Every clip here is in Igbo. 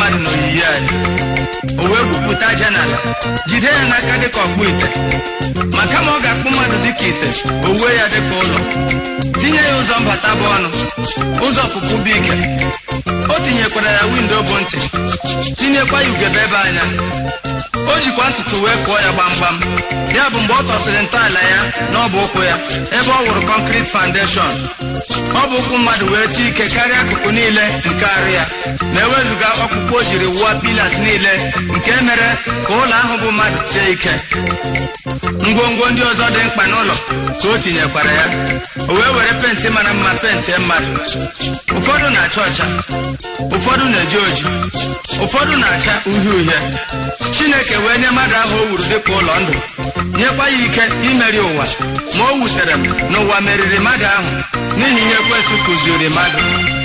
mmadụ n'oyiyi anyị. O wee gwupụta aja n'ala jide ya n'aka dịka ọkpụ ite, ma kama ọ ga-akpụ mmadụ dịka ite o wee ya dịka ụlọ, tinye ya ụzọ mbata bụ ọnụ, ụzọ ọpụpụ bụ ike. O tinyekwara ya windo bụ ntị, tinyekwa ya ugebe ebe anya. O jikwa ntụtụ wee kụọ ya gbamgbam. Ya bụ mgbe ọ tọsịrị ntọala ya n'ọbụ ụkwụ ya ebe ọ wụrụ kọnkrit foundation. Ọ bụ ụkwụ mmadụ wee sie ike karịa akụkụ niile nke arụ ya, ma ewezuga ọkpụkpụ o jiri wụọ pilas niile, nke mere ka ụlọ ahụ bụ mmadụ sie ike. Ngwongwo ndị ọzọ dị mkpa n'ụlọ ka o tinyekwara ya. O wee were penti mara mma pentie mmadụ. Ụfọdụ na-acha ọcha, ụfọdụ na-eji oji, ụfọdụ na-acha uhie uhie. Chineke wee nye mmadụ ahụ o wuru dịka ụlọ ndụ, nyekwa ya ike imeri ụwa. Ma o wutere m na ụwa meriri mmadụ ahụ n'ihi ihe Ekwensu kụziri mmadụ.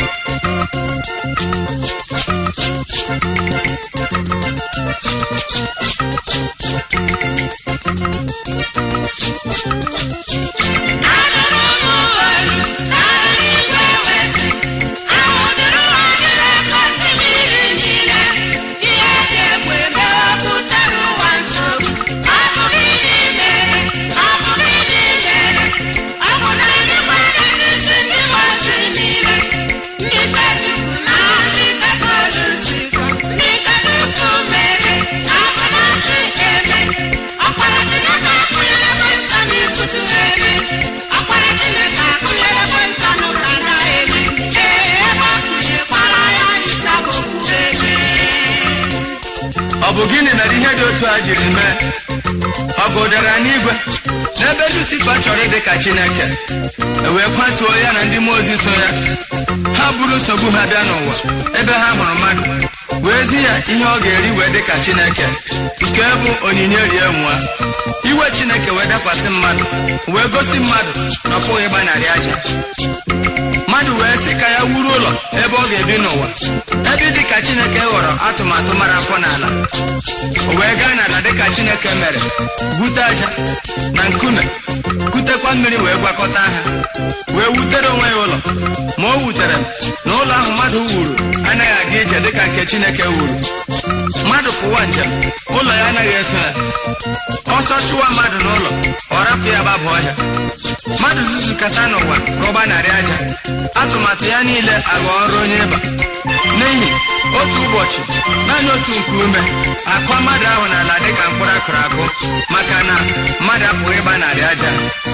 Ọ bụ gịnị mere ihe dị otu a jiri mee? Ọ bụ dara n'igwe n'ebe Lucifa chọrọ ịdị ka Chineke, e wee kwatuo ya na ndị mmụọ ozi so ya. Ha buru nsogbu ha bịa n'ụwa ebe ha hụrụ mmadụ, wee zi ya ihe ọ ga-eri wee dị ka Chineke, nke bụ onyinye rie nwa. Iwe Chineke wee dakwasị mmadụ, wee gosi mmadụ na ọ pụghị ịgbanarị aja. Mmadụ wee sị ka ya wuru ụlọ ebe ọ ga-ebi n'ụwa, ebe dị ka Chineke ghọrọ atụmatụ mara afọ n'ala. O wee gaa n'ala dị ka Chineke mere, gwute aja na nkume, kutekwa mmiri wee gwakọta ha, wee wutere onwe ya ụlọ. Ma o wutere na ụlọ ahụ mmadụ wuru anaghị aga ije dịka nke Chineke wuru. Mmadụ pụwa njem, ụlọ ya anaghị eso ya. Ọsọ chụwa mmadụ n'ụlọ, ọ rapụ ya gbaba ọhịa. Mmadụ zuzukata n'ụwa rụba narị aja, atụmatụ ya niile aghọọ ọrụ onye ịba. N'ihi otu ụbọchị naanị otu nkuume akụọ mmadụ ahụ n'ala dịka mkpụrụ akụrụ akụ, maka na mmadụ apụghị ịgba narị aja.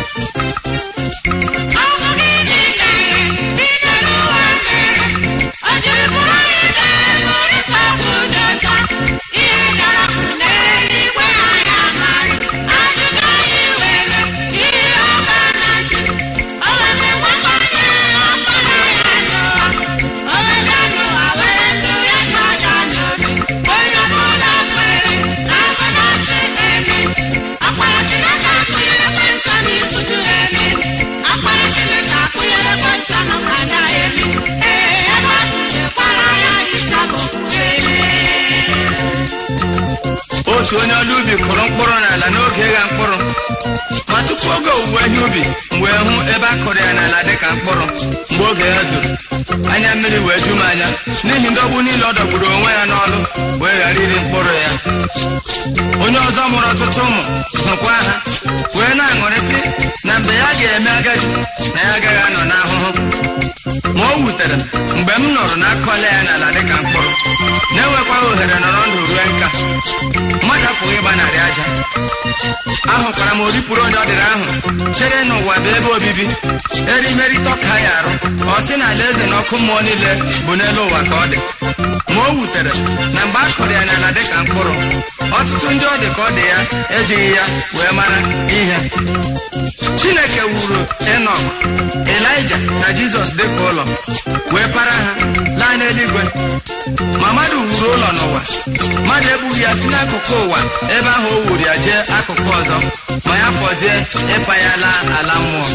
Otu onye ọrụ ubi kụrụ mkpụrụ n'ala n'oge ịgha mkpụrụ, ma tupu oge owuwe ihe ubi wee hụ ebe a kụrụ ya n'ala dịka mkpụrụ. Mgbe oge ya zuru, anya mmiri wee ju m anya n'ihi ndọgbu niile ọ dọgburu onwe ya n'ọlụ wee ghara iri mkpụrụ ya. Onye ọzọ mụrụ ọtụtụ ụmụ zụkwa ha, wee na-aṅụrịsị na mgbe ya ga-eme agadi na ya agaghị anọ n'ahụhụ. Ma o wutere mgbe m nọrọ n'akọla ya n'ala dịka mkpụrụ, na-enwekwaghị ohere nọrọ ndụ ruo nka. Mmadụ apụghị ịgbanarị aja. Ahụkwara m oripụrụ onye ọ dịrị ahụ chere n'ụwa bụ ebe obibi, erimerịta ọka ya arụ. Ọ sị na alaeze na ọkụ mmụọ niile bụ n'elu ụwa ka ọ dị. Ma o wutere na mgbe a kụrụ ya n'ala dịka mkpụrụ, ọtụtụ ndị ọ dị ka ọ dị ya ejighị ya wee mara ihe. Chineke wuru Enọk, Elaịja na Jizọs dịka ụlọ, wee para ha laa n'eluigwe. Ma mmadụ wuru ụlọ n'ụwa, mmadụ ebughị ya si n'akụkụ ụwa ebe ahụ o wuru ya jee akụkụ ọzọ, ma ya fọzie ịpa ya laa ala mmụọ.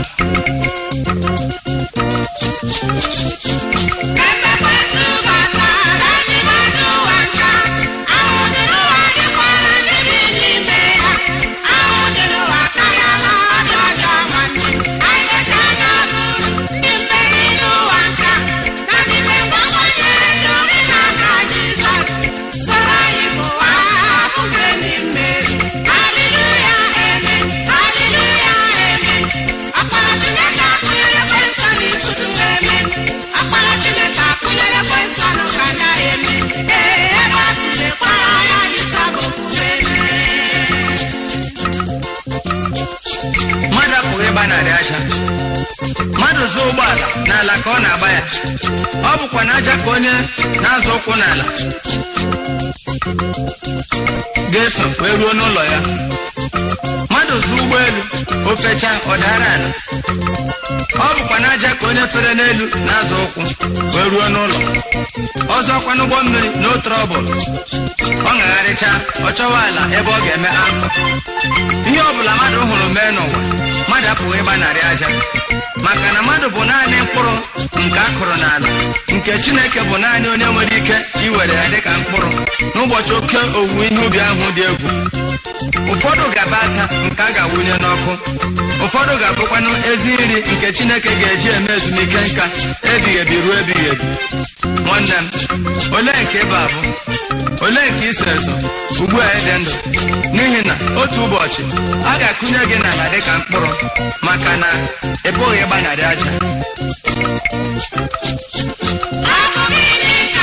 aja. Mmadụ zụọ ụgbọala n'ala ka ọ na-agba ya, ọ bụkwa n'aja ka onye na-azụ ụkwụ n'ala ga-eso wee ruo n'ụlọ ya. Mmadụ zụọ ụgbọelu, o fecha ọ dara ala, ọ bụkwa n'aja ka onye fere n'elu na-azụ ụkwụ wee ruo n'ụlọ. Ọzọkwa n'ụgbọ mmiri na trọbụl, ọ ṅagharịcha ọ chọwa ala ebe ọ ga-eme ahụ. Ihe ọbụla mmadụ hụrụ mee n'ụwa, mmadụ apụghị ịgbanarị aja, maka na mmadụ bụ naanị mkpụrụ nke a kụrụ n'ala, nke Chineke bụ naanị onye nwere ike iwere ya dịka mkpụrụ n'ụbọchị oke owuwe ihe ubi ahụ dị egwu. Ụfọdụ ga-aba ata nke a ga-awụnye n'ọkụ, ụfọdụ ga-abụkwanụ ezi nri nke Chineke ga-eji eme ezumike nka ebighị ebi ruo ebighị ebi. Nwanne m, olee nke ịba abụ? Olee nke iso eso ugbu a ịdị ndụ? N'ihi na otu ụbọchị a ga-akụnye gị n'ala dịka mkpụrụ, maka na ị pụghị ịgbanarị aja.